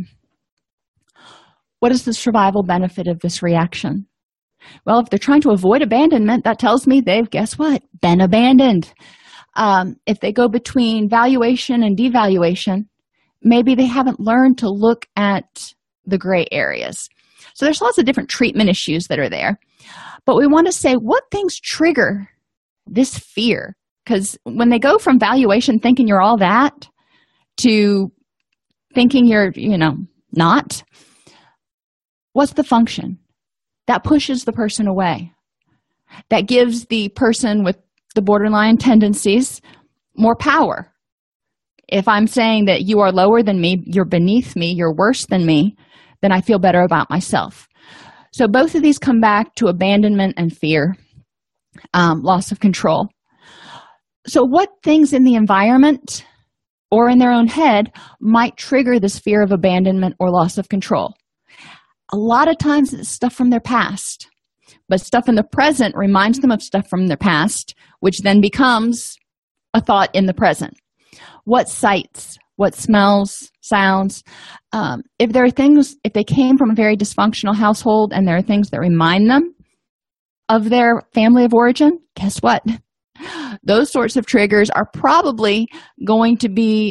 What is the survival benefit of this reaction? Well, if they're trying to avoid abandonment, that tells me they've, guess what, been abandoned. If they go between valuation and devaluation, maybe they haven't learned to look at the gray areas. So there's lots of different treatment issues that are there. But we want to say, what things trigger this fear? Because when they go from valuation, thinking you're all that, to thinking you're, not, what's the function? That pushes the person away. That gives the person with the borderline tendencies more power. If I'm saying that you are lower than me, you're beneath me, you're worse than me, then I feel better about myself. So both of these come back to abandonment and fear, loss of control. So what things in the environment or in their own head might trigger this fear of abandonment or loss of control? A lot of times it's stuff from their past, but stuff in the present reminds them of stuff from their past, which then becomes a thought in the present. What sights, what smells, sounds, if there are things, if they came from a very dysfunctional household and there are things that remind them of their family of origin, guess what? Those sorts of triggers are probably going to be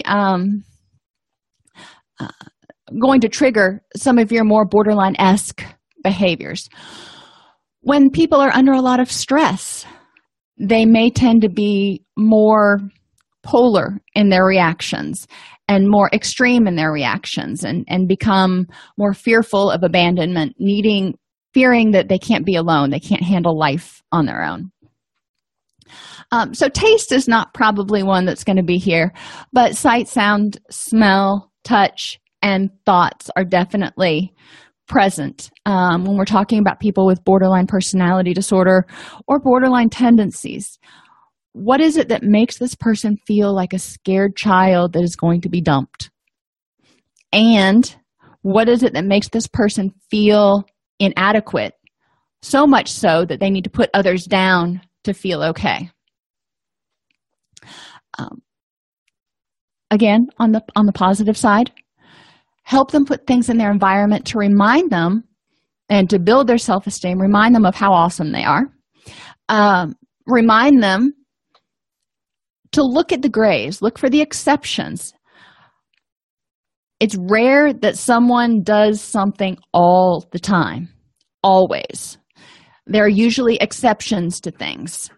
going to trigger some of your more borderline-esque behaviors. When people are under a lot of stress, they may tend to be more polar in their reactions and more extreme in their reactions, and become more fearful of abandonment, fearing that they can't be alone, they can't handle life on their own. So taste is not probably one that's going to be here, but sight, sound, smell, touch, and thoughts are definitely present when we're talking about people with borderline personality disorder or borderline tendencies. What is it that makes this person feel like a scared child that is going to be dumped? And what is it that makes this person feel inadequate, so much so that they need to put others down to feel okay? Again, on the positive side, help them put things in their environment to remind them and to build their self-esteem, remind them of how awesome they are. Remind them to look at the grays, look for the exceptions. It's rare that someone does something all the time, always. There are usually exceptions to things.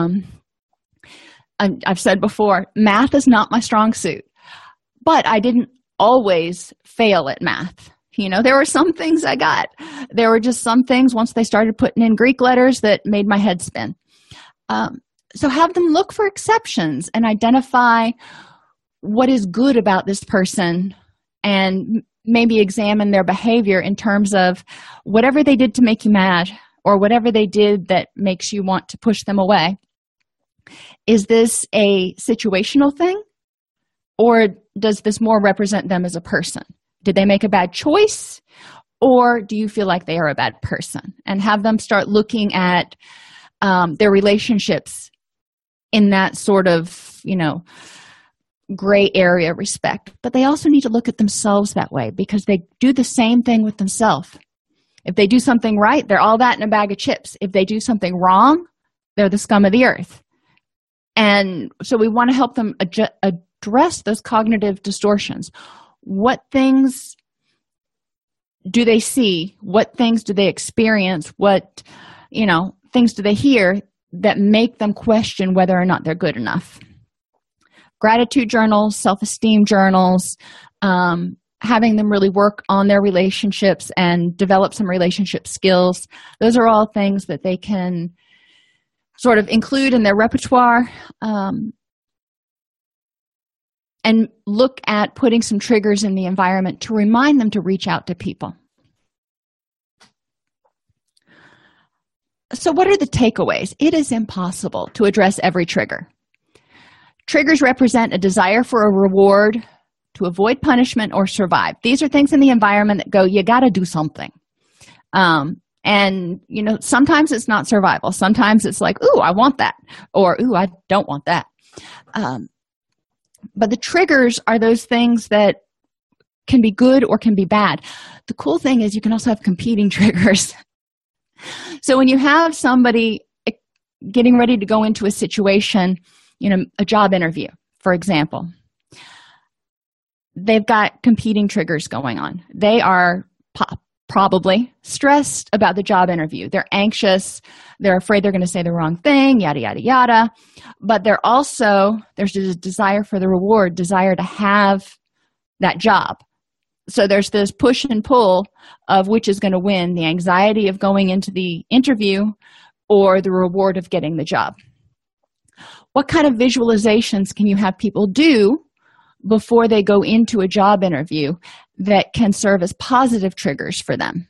I've said before, math is not my strong suit, but I didn't always fail at math. There were some things I got. There were just some things once they started putting in Greek letters that made my head spin. So have them look for exceptions and identify what is good about this person, and maybe examine their behavior in terms of whatever they did to make you mad or whatever they did that makes you want to push them away. Is this a situational thing, or does this more represent them as a person? Did they make a bad choice, or do you feel like they are a bad person? And have them start looking at their relationships in that sort of, gray area respect. But they also need to look at themselves that way, because they do the same thing with themselves. If they do something right, they're all that in a bag of chips. If they do something wrong, they're the scum of the earth. And so we want to help them address those cognitive distortions. What things do they see? What things do they experience? What, things do they hear that make them question whether or not they're good enough? Gratitude journals, self-esteem journals, having them really work on their relationships and develop some relationship skills. Those are all things that they can sort of include in their repertoire, and look at putting some triggers in the environment to remind them to reach out to people. So what are the takeaways? It is impossible to address every trigger. Triggers represent a desire for a reward, to avoid punishment, or survive. These are things in the environment that go, you got to do something. And, sometimes it's not survival. Sometimes it's like, ooh, I want that. Or, ooh, I don't want that. But the triggers are those things that can be good or can be bad. The cool thing is you can also have competing triggers. So when you have somebody getting ready to go into a situation, a job interview, for example, they've got competing triggers going on. They are probably stressed about the job interview. They're anxious. They're afraid they're going to say the wrong thing, yada, yada, yada. But there's a desire for the reward, desire to have that job. So there's this push and pull of which is going to win, the anxiety of going into the interview or the reward of getting the job. What kind of visualizations can you have people do before they go into a job interview that can serve as positive triggers for them?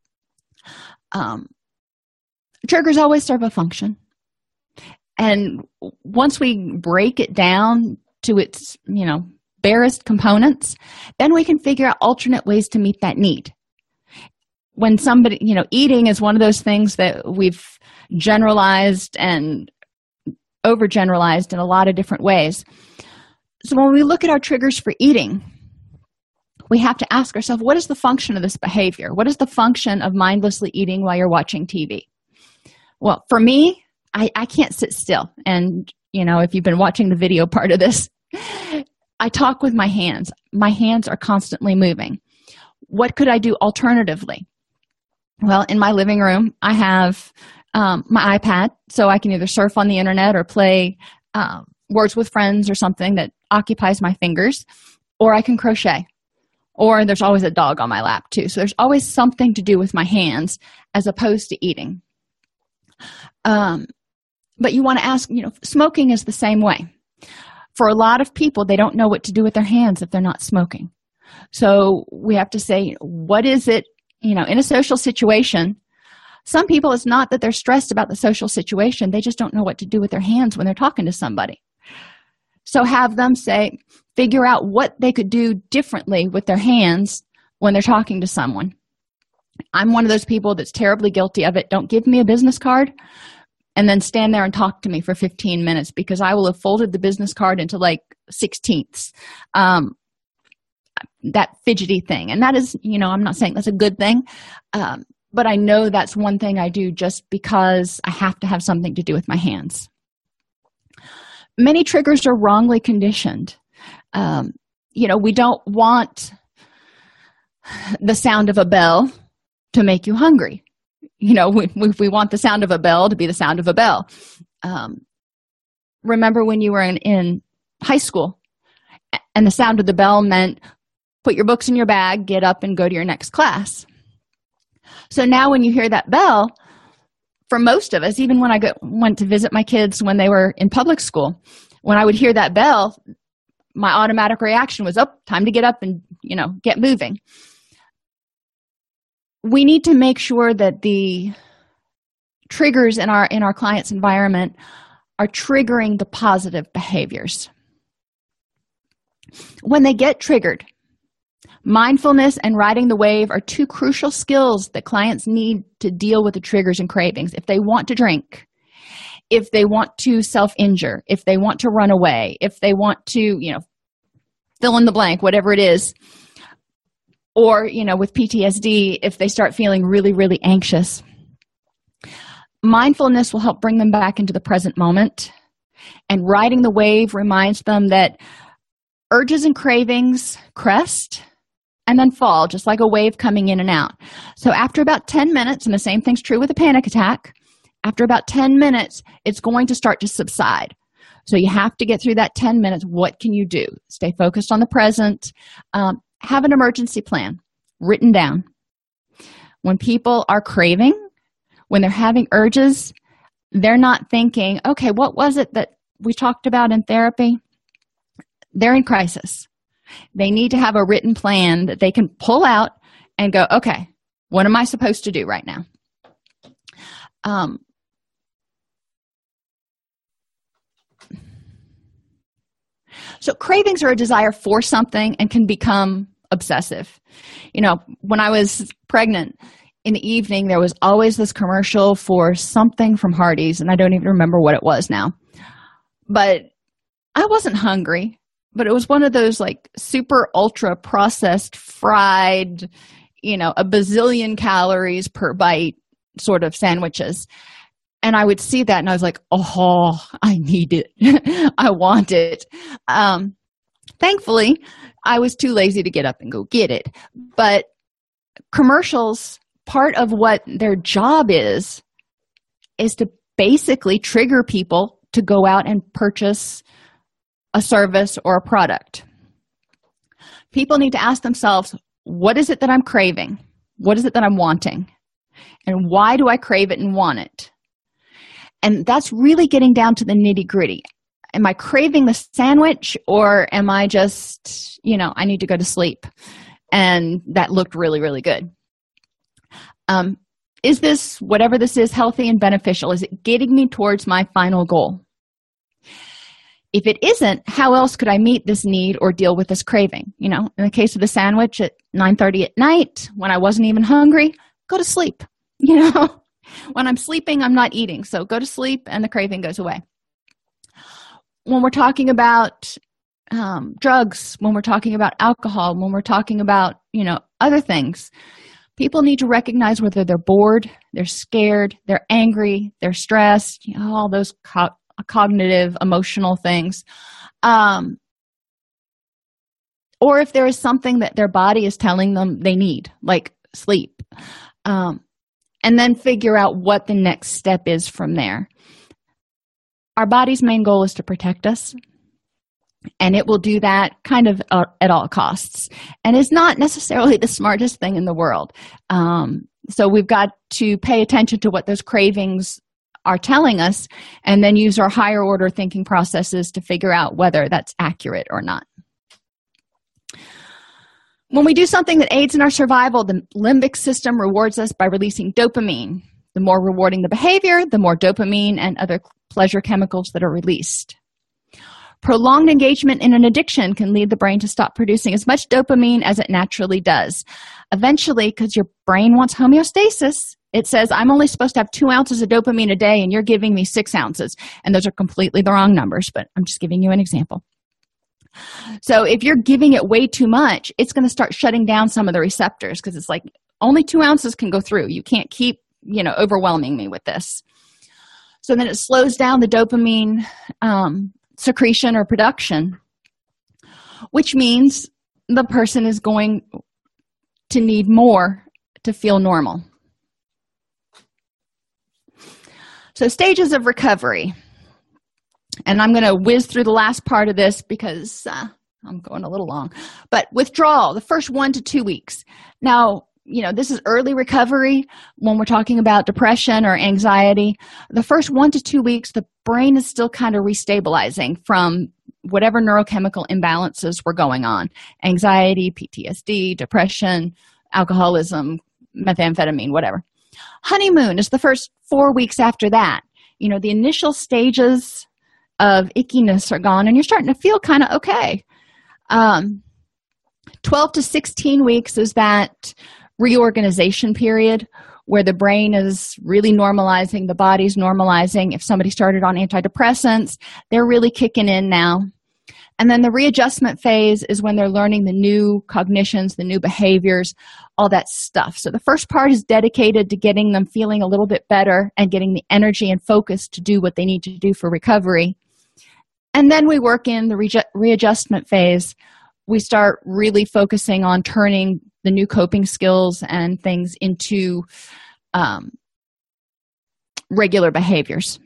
Triggers always serve a function. And once we break it down to its, barest components, then we can figure out alternate ways to meet that need. When somebody, eating is one of those things that we've generalized and overgeneralized in a lot of different ways. So when we look at our triggers for eating, we have to ask ourselves, what is the function of this behavior? What is the function of mindlessly eating while you're watching TV? Well, for me, I can't sit still. And, if you've been watching the video part of this, I talk with my hands. My hands are constantly moving. What could I do alternatively? Well, in my living room, I have my iPad, so I can either surf on the internet or play Words with Friends or something that occupies my fingers, or I can crochet. Or there's always a dog on my lap too. So there's always something to do with my hands as opposed to eating. But you want to ask, smoking is the same way. For a lot of people, they don't know what to do with their hands if they're not smoking. So we have to say, what is it, in a social situation? Some people, it's not that they're stressed about the social situation. They just don't know what to do with their hands when they're talking to somebody. So have them figure out what they could do differently with their hands when they're talking to someone. I'm one of those people that's terribly guilty of it. Don't give me a business card and then stand there and talk to me for 15 minutes because I will have folded the business card into 16ths. That fidgety thing. And that is, I'm not saying that's a good thing, but I know that's one thing I do just because I have to have something to do with my hands. Many triggers are wrongly conditioned. We don't want the sound of a bell to make you hungry. We want the sound of a bell to be the sound of a bell. Remember when you were in high school and the sound of the bell meant put your books in your bag, get up, and go to your next class. So now when you hear that bell, for most of us, even when I went to visit my kids when they were in public school, when I would hear that bell, my automatic reaction was, time to get up and, get moving. We need to make sure that the triggers in our client's environment are triggering the positive behaviors. When they get triggered, mindfulness and riding the wave are two crucial skills that clients need to deal with the triggers and cravings. If they want to drink, if they want to self-injure, if they want to run away, if they want to, fill in the blank, whatever it is, or, with PTSD, if they start feeling really, really anxious. Mindfulness will help bring them back into the present moment. And riding the wave reminds them that urges and cravings crest and then fall, just like a wave coming in and out. So after about 10 minutes, and the same thing's true with a panic attack, after about 10 minutes, it's going to start to subside. So you have to get through that 10 minutes. What can you do? Stay focused on the present. Have an emergency plan written down. When people are craving, when they're having urges, they're not thinking, okay, what was it that we talked about in therapy? They're in crisis. They need to have a written plan that they can pull out and go, okay, what am I supposed to do right now? So cravings are a desire for something and can become obsessive. When I was pregnant, in the evening, there was always this commercial for something from Hardee's, and I don't even remember what it was now. But I wasn't hungry, but it was one of those like super ultra processed, fried, a bazillion calories per bite sort of sandwiches. And I would see that and I was like, oh, I need it. I want it. Thankfully, I was too lazy to get up and go get it. But commercials, part of what their job is to basically trigger people to go out and purchase a service or a product. People need to ask themselves, what is it that I'm craving? What is it that I'm wanting? And why do I crave it and want it? And that's really getting down to the nitty-gritty. Am I craving the sandwich, or am I just, I need to go to sleep? And that looked really, really good. Is this, whatever this is, healthy and beneficial? Is it getting me towards my final goal? If it isn't, how else could I meet this need or deal with this craving? In the case of the sandwich at 9:30 at night, when I wasn't even hungry, go to sleep. When I'm sleeping, I'm not eating. So go to sleep and the craving goes away. When we're talking about drugs, when we're talking about alcohol, when we're talking about, other things, people need to recognize whether they're bored, they're scared, they're angry, they're stressed, all those cognitive, emotional things. Or if there is something that their body is telling them they need, like sleep. And then figure out what the next step is from there. Our body's main goal is to protect us, and it will do that kind of at all costs. And it's not necessarily the smartest thing in the world. So we've got to pay attention to what those cravings are telling us, and then use our higher order thinking processes to figure out whether that's accurate or not. When we do something that aids in our survival, the limbic system rewards us by releasing dopamine. The more rewarding the behavior, the more dopamine and other pleasure chemicals that are released. Prolonged engagement in an addiction can lead the brain to stop producing as much dopamine as it naturally does. Eventually, because your brain wants homeostasis, it says, I'm only supposed to have 2 ounces of dopamine a day, and you're giving me 6 ounces. And those are completely the wrong numbers, but I'm just giving you an example. So if you're giving it way too much, it's going to start shutting down some of the receptors, because it's like only 2 ounces can go through. You can't keep, overwhelming me with this. So then it slows down the dopamine secretion or production, which means the person is going to need more to feel normal. So stages of recovery. And I'm going to whiz through the last part of this because I'm going a little long. But withdrawal, the first 1 to 2 weeks. Now, this is early recovery when we're talking about depression or anxiety. The first 1 to 2 weeks, the brain is still kind of restabilizing from whatever neurochemical imbalances were going on. Anxiety, PTSD, depression, alcoholism, methamphetamine, whatever. Honeymoon is the first 4 weeks after that. The initial stages of ickiness are gone and you're starting to feel kind of okay. 12 to 16 weeks is that reorganization period where the brain is really normalizing, the body's normalizing. If somebody started on antidepressants, they're really kicking in now. And then the readjustment phase is when they're learning the new cognitions, the new behaviors, all that stuff. So the first part is dedicated to getting them feeling a little bit better and getting the energy and focus to do what they need to do for recovery. And then we work in the readjustment phase we start really focusing on turning the new coping skills and things into regular behaviors.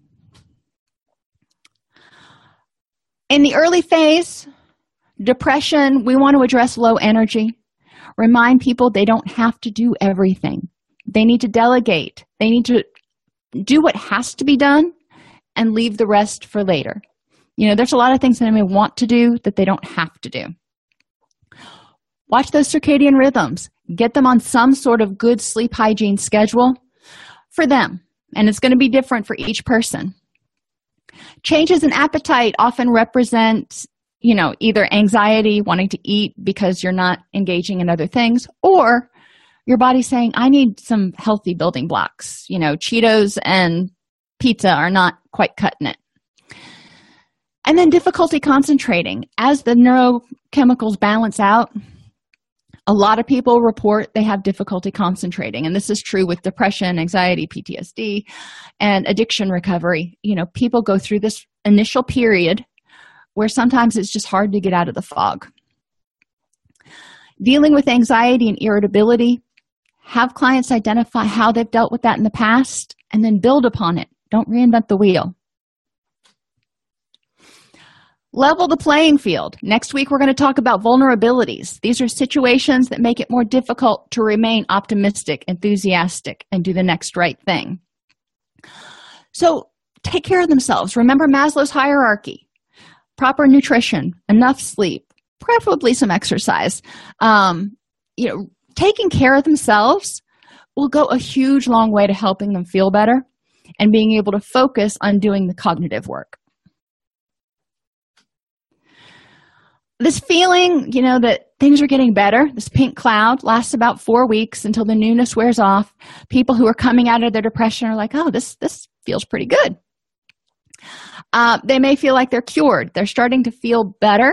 In the early phase, depression, we want to address low energy. Remind people they don't have to do everything. They need to delegate. They need to do what has to be done and leave the rest for later. There's a lot of things that they may want to do that they don't have to do. Watch those circadian rhythms. Get them on some sort of good sleep hygiene schedule for them. And it's going to be different for each person. Changes in appetite often represent, either anxiety, wanting to eat because you're not engaging in other things, or your body saying, I need some healthy building blocks. Cheetos and pizza are not quite cutting it. And then difficulty concentrating. As the neurochemicals balance out, a lot of people report they have difficulty concentrating. And this is true with depression, anxiety, PTSD, and addiction recovery. People go through this initial period where sometimes it's just hard to get out of the fog. Dealing with anxiety and irritability, have clients identify how they've dealt with that in the past and then build upon it. Don't reinvent the wheel. Level the playing field. Next week, we're going to talk about vulnerabilities. These are situations that make it more difficult to remain optimistic, enthusiastic, and do the next right thing. So take care of themselves. Remember Maslow's hierarchy. Proper nutrition, enough sleep, preferably some exercise. Taking care of themselves will go a huge, long way to helping them feel better and being able to focus on doing the cognitive work. This feeling, that things are getting better, this pink cloud lasts about 4 weeks until the newness wears off. People who are coming out of their depression are like, oh, this feels pretty good. They may feel like they're cured. They're starting to feel better.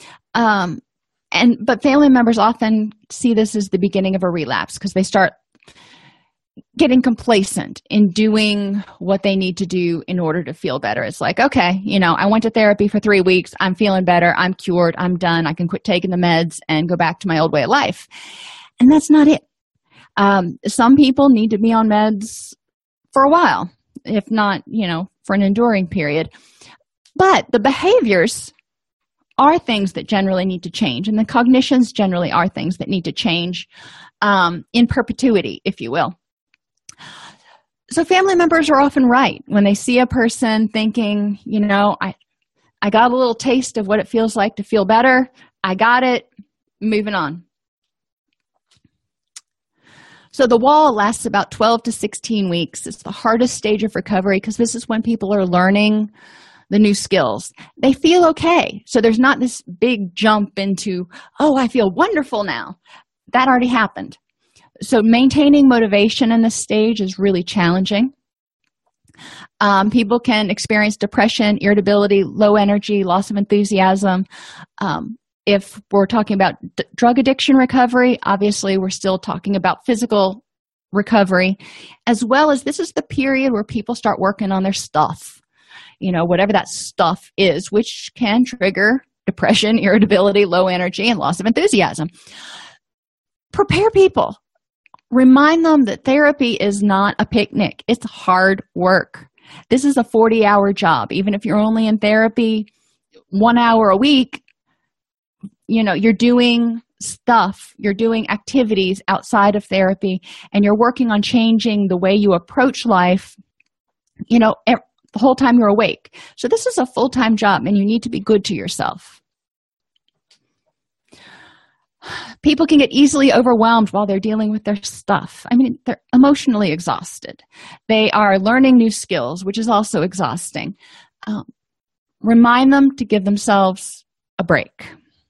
But family members often see this as the beginning of a relapse because they start getting complacent in doing what they need to do in order to feel better. It's like, okay, I went to therapy for 3 weeks. I'm feeling better. I'm cured. I'm done. I can quit taking the meds and go back to my old way of life. And that's not it. Some people need to be on meds for a while, if not, for an enduring period. But the behaviors are things that generally need to change, and the cognitions generally are things that need to change in perpetuity, if you will. So family members are often right when they see a person thinking, I got a little taste of what it feels like to feel better. I got it. Moving on. So the wall lasts about 12 to 16 weeks. It's the hardest stage of recovery because this is when people are learning the new skills. They feel okay. So there's not this big jump into, oh, I feel wonderful now. That already happened. So maintaining motivation in this stage is really challenging. People can experience depression, irritability, low energy, loss of enthusiasm. If we're talking about drug addiction recovery, obviously we're still talking about physical recovery, as well as this is the period where people start working on their stuff, whatever that stuff is, which can trigger depression, irritability, low energy, and loss of enthusiasm. Prepare people. Remind them that therapy is not a picnic. It's hard work. This is a 40-hour job. Even if you're only in therapy 1 hour a week, you're doing stuff, you're doing activities outside of therapy, and you're working on changing the way you approach life, the whole time you're awake. So this is a full-time job, and you need to be good to yourself. People can get easily overwhelmed while they're dealing with their stuff. They're emotionally exhausted. They are learning new skills, which is also exhausting. Remind them to give themselves a break.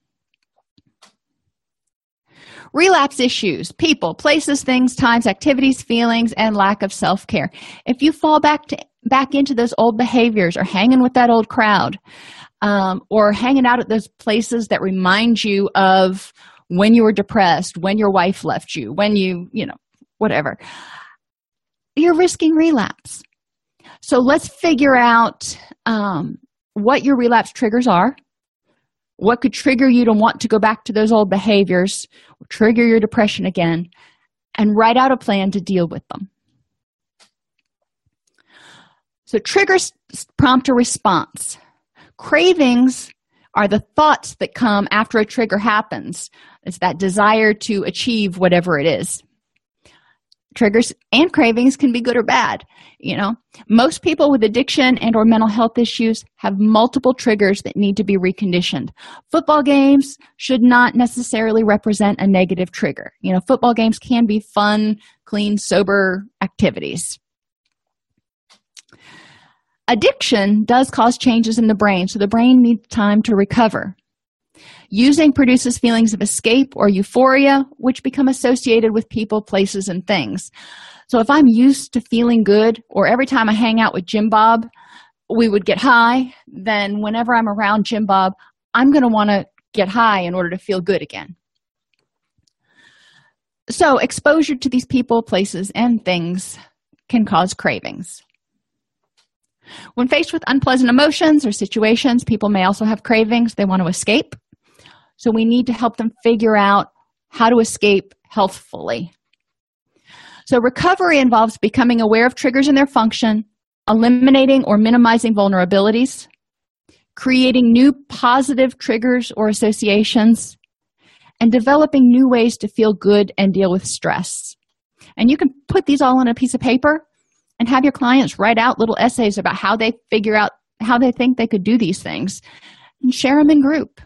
Relapse issues, people, places, things, times, activities, feelings, and lack of self-care. If you fall back into those old behaviors or hanging with that old crowd, or hanging out at those places that remind you of when you were depressed, when your wife left you, when whatever, you're risking relapse. So let's figure out what your relapse triggers are. What could trigger you to want to go back to those old behaviors, or trigger your depression again, and write out a plan to deal with them. So triggers prompt a response. Cravings are the thoughts that come after a trigger happens. It's that desire to achieve whatever it is. Triggers and cravings can be good or bad. Most people with addiction and or mental health issues have multiple triggers that need to be reconditioned. Football games should not necessarily represent a negative trigger. Football games can be fun, clean, sober activities. Addiction does cause changes in the brain, so the brain needs time to recover. Using produces feelings of escape or euphoria, which become associated with people, places, and things. So if I'm used to feeling good, or every time I hang out with Jim Bob, we would get high, then whenever I'm around Jim Bob, I'm going to want to get high in order to feel good again. So exposure to these people, places, and things can cause cravings. When faced with unpleasant emotions or situations, people may also have cravings. They want to escape. So we need to help them figure out how to escape healthfully. So recovery involves becoming aware of triggers and their function, eliminating or minimizing vulnerabilities, creating new positive triggers or associations, and developing new ways to feel good and deal with stress. And you can put these all on a piece of paper and have your clients write out little essays about how they figure out how they think they could do these things, and share them in group.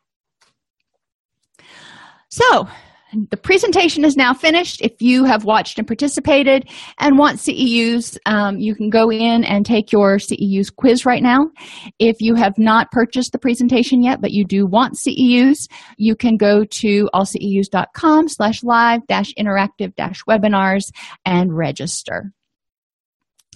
So, the presentation is now finished. If you have watched and participated and want CEUs, you can go in and take your CEUs quiz right now. If you have not purchased the presentation yet, but you do want CEUs, you can go to allceus.com/live-interactive-webinars and register.